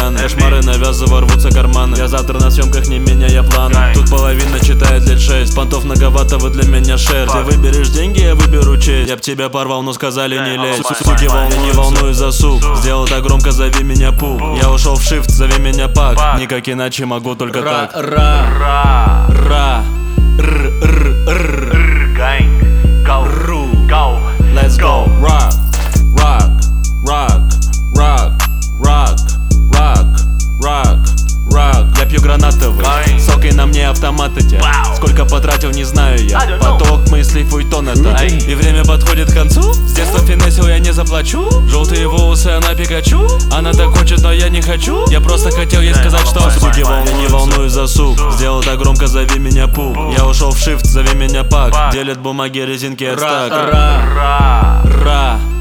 раны. Кошмары навязывая рвутся карманы. Я завтра на съемках, не меняя планы. Тут половина читает лет 6. Понтов многовато, вы для меня шер. Ты выберешь деньги, я выберу честь. Я б тебя порвал, но сказали не лезь. Суки волны, не волнуюсь за сук. Сделал так громко, зови меня Пук. Я ушел в shift, зови меня Пак. Никак иначе могу только так. Ра, р, Gang, go, ру. go, Let's go. Rock, rock, rock, rock, rock, rock, rock, rock. Я пью гранатовый, сок и на мне автомат эти. Сколько потратил, не знаю я. Поток мыслей, фуйтон это. И время подходит к концу. С детства финесил, я не заплачу. Желтые волосы, она Пикачу. Она так хочет, но я не хочу. Я просто хотел ей сказать, что суки волны, не волнуюсь за сук. Сделал так громко, зови меня Пук. Я ушел в shift, зови меня Пак. Делят бумаги, резинки от стак. Ра,